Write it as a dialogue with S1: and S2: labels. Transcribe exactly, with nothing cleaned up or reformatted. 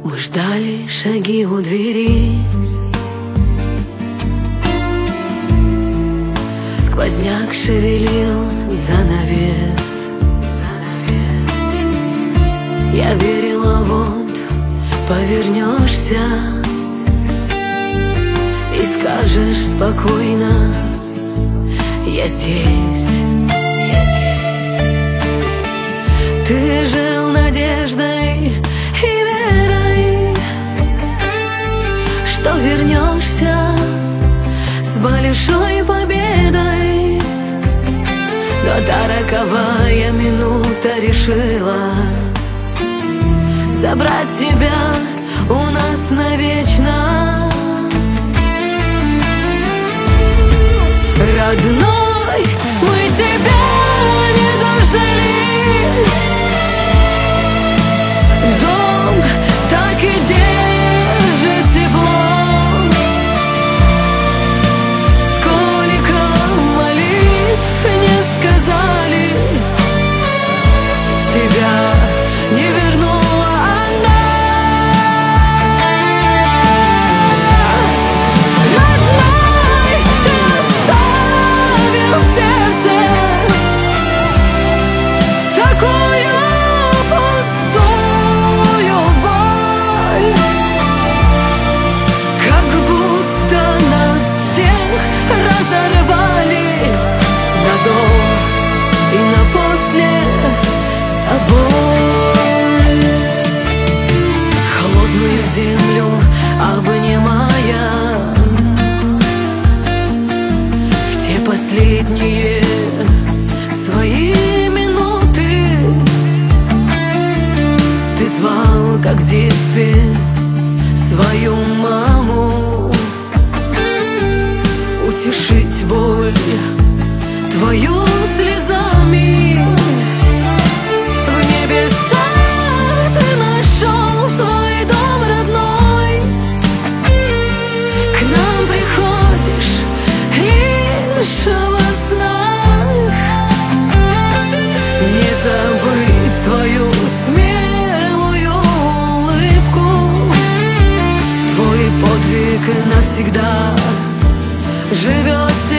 S1: Мы ждали шаги у двери, сквозняк шевелил занавес. Я верила, вот повернешься и скажешь спокойно: я здесь. Ты жил надеждой и верой, что вернешься с большой победой. Но та роковая минута решила забрать тебя у нас навечно. Родной, мы тебя не дождались. Дом так и держит тепло. Сколько молитв не сказали, тебя не вернула она. Родной, ты оставил в сердце такую пустую боль, как будто нас всех разорвали на до и на после с тобой. Холодную землю обнимая, в те последние свои минуты ты звал, как в детстве, свою маму, утешить боль твою слезами. В небесах ты нашел свой дом родной. К нам приходишь лишь во снах. Не забыть твою смелую улыбку. Твой подвиг навсегда живет